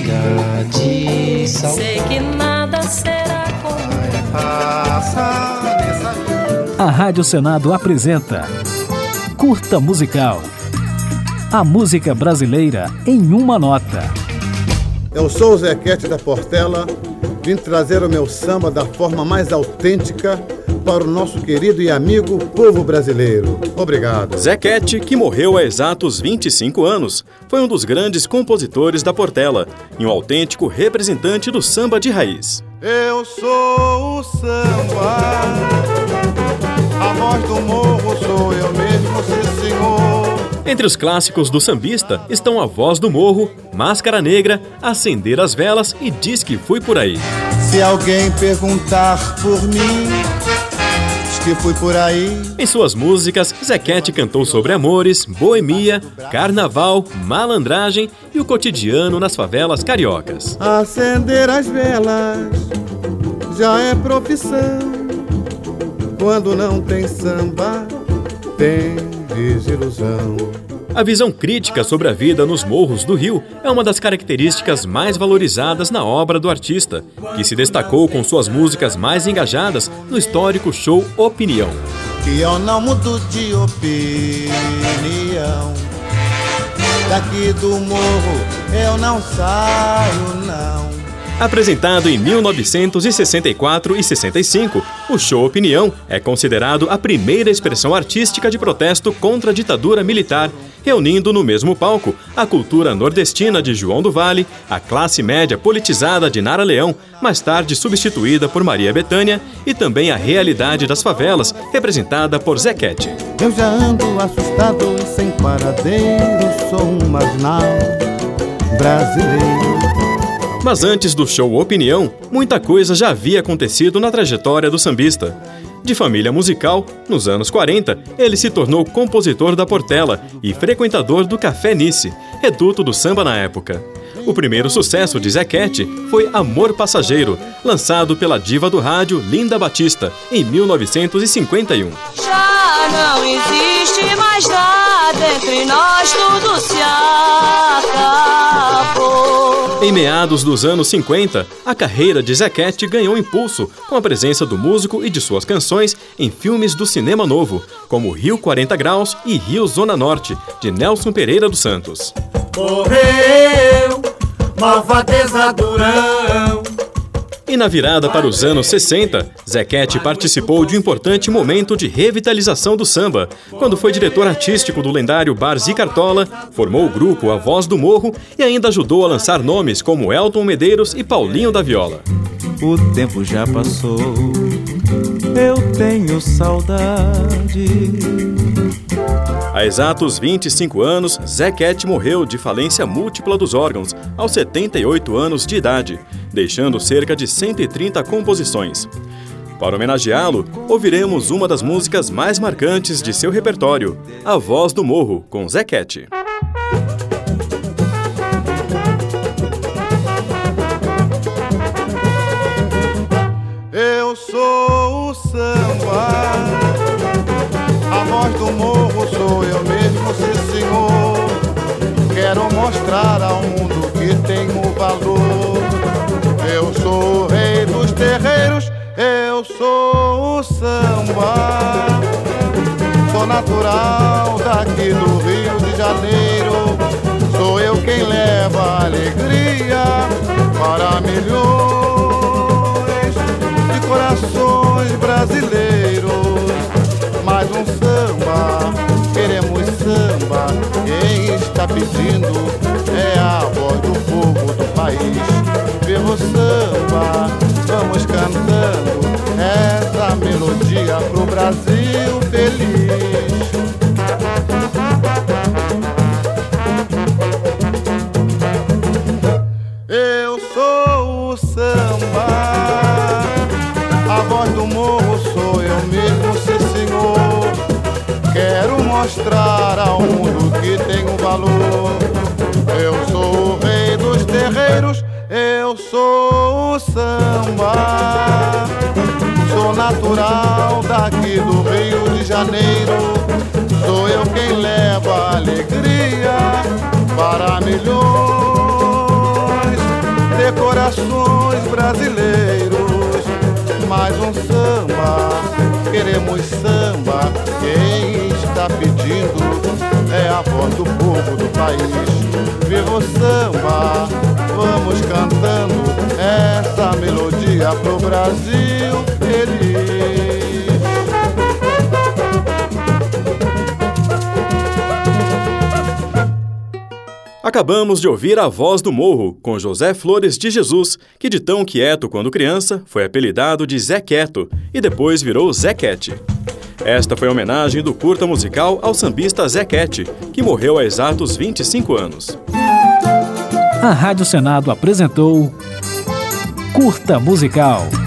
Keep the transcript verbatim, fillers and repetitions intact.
chega de saudade. Sei que nada será como a Rádio Senado apresenta Curta Musical. A música brasileira em uma nota. Eu sou o Zequete da Portela, vim trazer o meu samba da forma mais autêntica para o nosso querido e amigo povo brasileiro. Obrigado. Zequete, que morreu há exatos vinte e cinco anos, foi um dos grandes compositores da Portela e um autêntico representante do samba de raiz. Eu sou o samba, a voz do morro sou eu mesmo, sim senhor. Entre os clássicos do sambista estão A Voz do Morro, Máscara Negra, Acender as Velas e Diz que Fui Por Aí. Se alguém perguntar por mim, diz que fui por aí. Em suas músicas, Zequete cantou sobre amores, boemia, carnaval, malandragem e o cotidiano nas favelas cariocas. Acender as velas já é profissão. Quando não tem samba, tem desilusão. A visão crítica sobre a vida nos morros do Rio é uma das características mais valorizadas na obra do artista, que se destacou com suas músicas mais engajadas no histórico show Opinião. Que eu não mudo de opinião, daqui do morro eu não saio não. Apresentado em mil novecentos e sessenta e quatro e sessenta e cinco, o show Opinião é considerado a primeira expressão artística de protesto contra a ditadura militar, reunindo no mesmo palco a cultura nordestina de João do Vale, a classe média politizada de Nara Leão, mais tarde substituída por Maria Bethânia, e também a realidade das favelas, representada por Zequete. Eu já ando assustado e sem paradeiro, sou um marginal brasileiro. Mas antes do show Opinião, muita coisa já havia acontecido na trajetória do sambista. De família musical, nos anos quarenta, ele se tornou compositor da Portela e frequentador do Café Nice, reduto do samba na época. O primeiro sucesso de Zequete foi Amor Passageiro, lançado pela diva do rádio Linda Batista, em mil novecentos e cinquenta e um. já não existe mais nada entre nós, tudo se acabou. Em meados dos anos cinquenta, a carreira de Zequete ganhou impulso com a presença do músico e de suas canções em filmes do cinema novo, como Rio quarenta Graus e Rio Zona Norte, de Nelson Pereira dos Santos. Morreu, malvadeza Durão. E na virada para os anos sessenta, Zequete participou de um importante momento de revitalização do samba, quando foi diretor artístico do lendário Bar Zi Cartola, formou o grupo A Voz do Morro e ainda ajudou a lançar nomes como Elton Medeiros e Paulinho da Viola. O tempo já passou, eu tenho saudade. Há exatos vinte e cinco anos, Zequete morreu de falência múltipla dos órgãos, aos setenta e oito anos de idade, deixando cerca de cento e trinta composições. Para homenageá-lo, ouviremos uma das músicas mais marcantes de seu repertório, A Voz do Morro, com Zequete. Eu sou o samba, a voz do morro sou eu mesmo, sim senhor. Quero mostrar ao mundo que tenho valor. Eu sou o rei dos terreiros, eu sou o samba. Sou natural daqui do Rio de Janeiro. Sou eu quem leva a alegria para milhões de corações brasileiros. Mais um samba, queremos samba. Quem está pedindo é a voz do povo do país. Viva o samba, vamos cantando essa melodia pro Brasil feliz. Eu sou o samba, a voz do morro sou eu mesmo, sim senhor. Quero mostrar ao mundo que tenho valor. Eu sou o rei dos terreiros, eu sou o samba. Sou natural daqui do Rio de Janeiro. Sou eu quem leva a alegria para milhões corações brasileiros. Mais um samba, queremos samba. Quem está pedindo é a voz do povo do país. Viva o samba, vamos cantando essa melodia pro Brasil feliz. Acabamos de ouvir A Voz do Morro, com José Flores de Jesus, que de tão quieto quando criança, foi apelidado de Zé Quieto e depois virou Zé Quete. Esta foi a homenagem do curta musical ao sambista Zé Quete, que morreu há exatos vinte e cinco anos. A Rádio Senado apresentou Curta Musical.